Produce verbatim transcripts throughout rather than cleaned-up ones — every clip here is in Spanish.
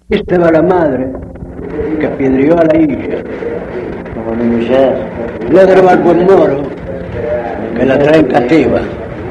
Estaba la madre que piedrió a la hija. Como mi mujer. Luego al buen moro que la trae cativa.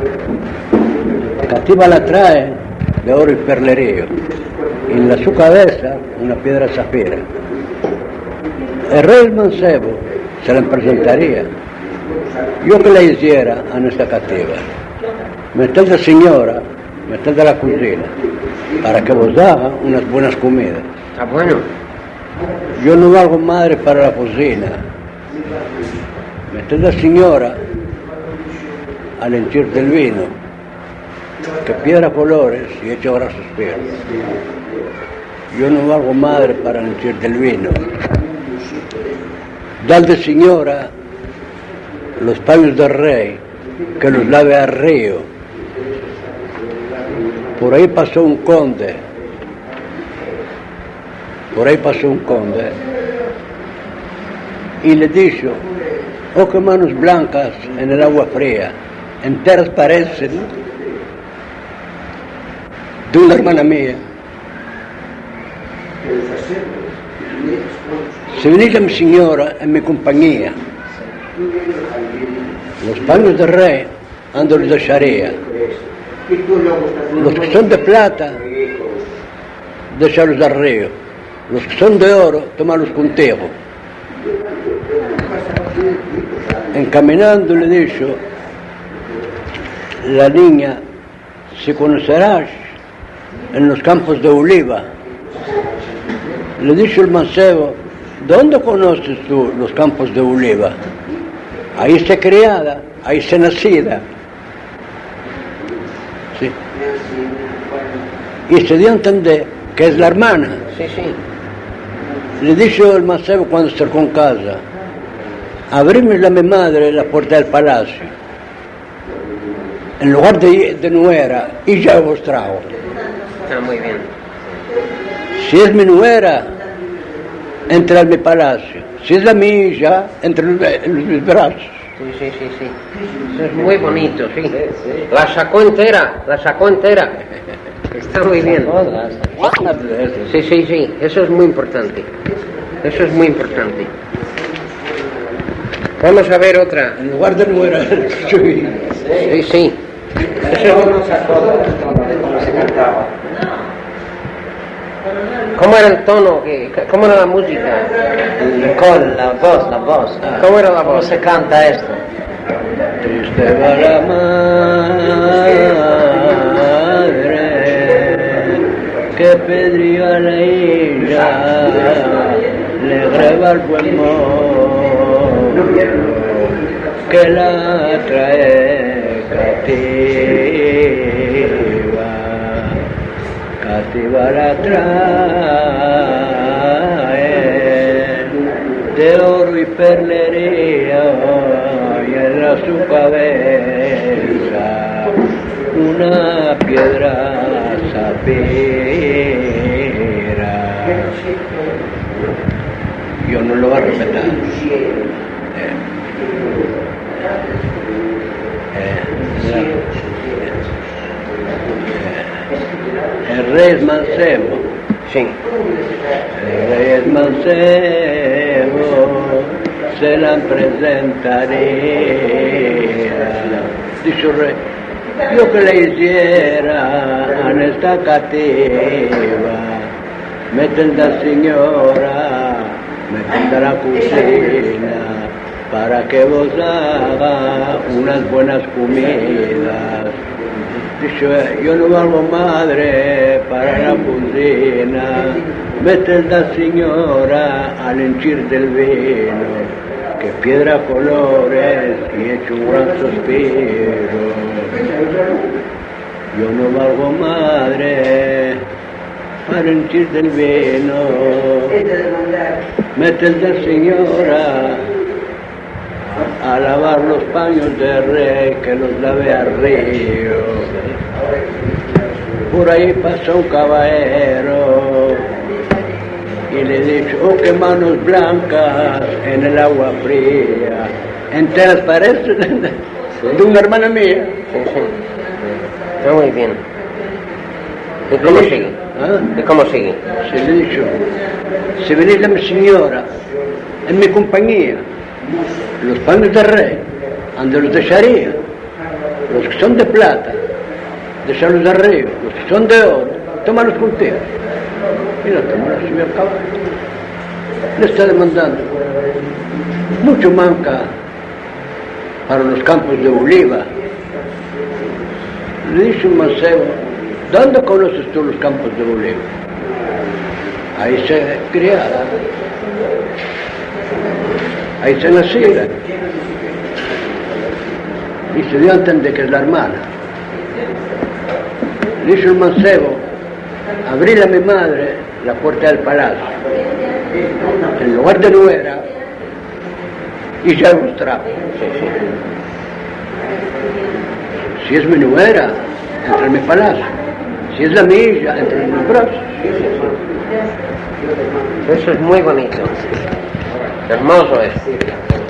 Cativa la trae de oro y perlerío. Y en la su cabeza una piedra zafira. El rey mancebo se la presentaría. Yo que le hiciera a nuestra cativa. Meter de señora, meter de la cocina, para que vos haga unas buenas comidas. Está bueno. Yo no valgo madre para la cocina. Meter de señora al henchir del vino, que piedra colores y echo brazos suspiros. Yo no valgo madre para el henchir del vino. Dal de señora los paños del rey, que los lave al río. Por ahí pasó un conde, por ahí pasó un conde, y le dijo, oh, qué manos blancas en el agua fría, enteras parecen de una hermana mía. Si venís a mi señora en mi compañía, los paños del rey ando los dejaría. Los que son de plata, dejarlos al río. Los que son de oro, tomarlos contigo. Encaminando le dijo, la niña, si conocerás en los campos de oliva. Le dijo el mancebo, ¿dónde conoces tú los campos de oliva? Ahí se criada, ahí se nacida. Sí. Y se dio a entender que es la hermana. Sí, sí. Le dijo el mancebo cuando se acercó en casa, abrime a mi madre la puerta del palacio. En lugar de, de nuera, y ya vos trago. Está muy bien. Si es mi nuera, entra en mi palacio. Si es la mía, entra en los mis brazos. Sí, sí, sí, sí. Eso es muy bonito, sí. La sacó entera, la sacó entera. Está muy bien. Sí, sí, sí. Eso es muy importante. Eso es muy importante. Vamos a ver otra. En lugar de nuera, sí. Sí, sí. Eso es... ¿Cómo se cantaba? ¿Cómo era el tono? ¿Cómo era la música? El col, la voz, la voz. ¿Cómo era la ¿Cómo voz? se canta esto? Triste va la madre que pedrió a la hija, le greba el buen modo que la trae cativa, cativa la trae de oro y perlería y en la su cabeza una piedra zafira. Yo no lo voy a repetir. Eh, eh, eh, el rey es mancebo. Sí. El rey es mancebo, se la presentaría. Dijo el rey, yo que le hiciera a esta cativa, meten la señora, meten la cocina, para que vos haga unas buenas comidas. Dijo, yo no valgo madre para la cocina, meten la señora al henchir del vino, que piedra colores y hecho un gran suspiro. Yo no valgo madre para henchir del vino, meten la señora a lavar los paños de rey, que los lave al río. Por ahí pasó un caballero y le dijo, oh, qué manos blancas en el agua fría, enteras parecen de una hermana mía. Sí, sí. Está muy bien. ¿Y cómo sigue? ¿Ah? ¿Y cómo sigue? Se le dijo, si venís la mi señora en mi compañía, los panes de rey, ande los dejaría, los que son de plata, dejarlos de arriba, los que son de oro, tómalos contigo. Y la tomó, la subió al caballo. Le está demandando. Mucho manca para los campos de oliva. Le dice un mancebo, ¿dónde conoces tú los campos de oliva? Ahí se criaba, ahí se nacía. Y se dio a entender que es la hermana. Le dice el mancebo, abríle a mi madre la puerta del palacio, en lugar de nuera, y ya los trajo. Si es mi nuera, entra en mi palacio. Si es la milla, entra en mis brazos. Eso es muy bonito. Hermoso es.